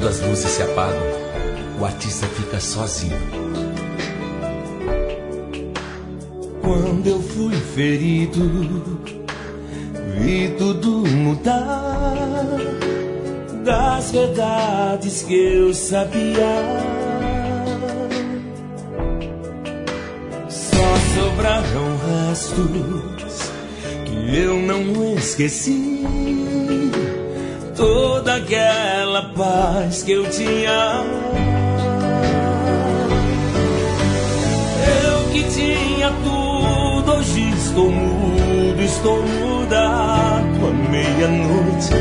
Quando as luzes se apagam, o artista fica sozinho. Quando eu fui ferido, vi tudo mudar das verdades que eu sabia. Só sobraram restos que eu não esqueci. Toda aquela paz que eu tinha. Eu que tinha tudo, hoje estou mudo, estou mudado. À meia-noite,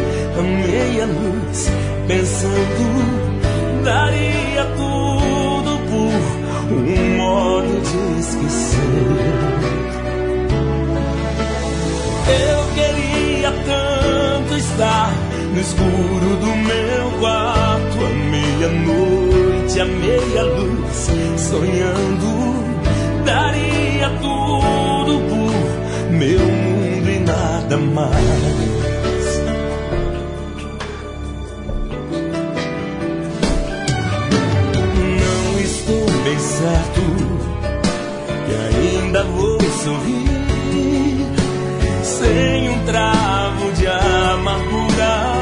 pensando, daria tudo por um modo de esquecer. Eu queria tanto estar no escuro do meu quarto, à meia-noite, à meia-luz, sonhando, daria tudo por meu mundo e nada mais. Não estou bem certo que ainda vou sorrir sem um travo de amargura.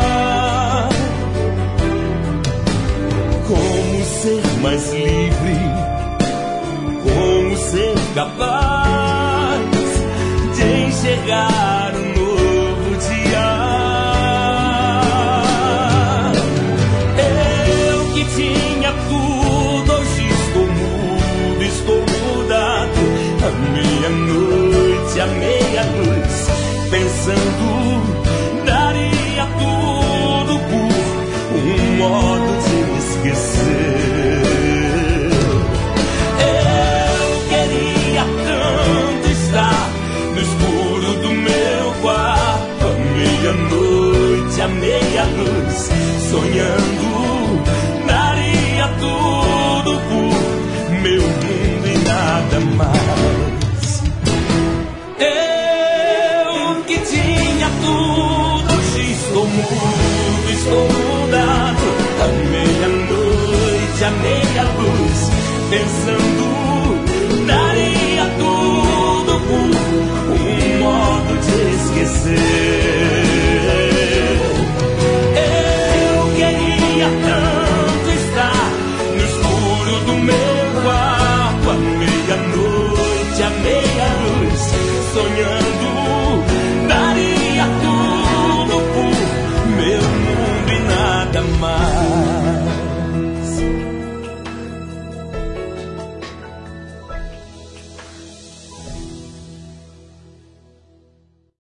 Como ser mais livre? Como ser capaz de enxergar um novo dia? Eu que tinha tudo, hoje estou mudo, estou mudado. À meia-noite, à meia-luz, pensando, daria tudo por um modo de esquecer. Eu queria tanto estar no escuro do meu quarto, à meia-noite, à meia-luz, sonhando, daria tudo por meu mundo e nada mais. Eu que tinha tudo, hoje estou mudo, estou mudado. À meia-noite, à meia-luz, pensando, daria tudo por um modo de esquecer. Eu queria tanto estar no escuro do meu quarto, à meia-noite, à meia-luz, sonhando,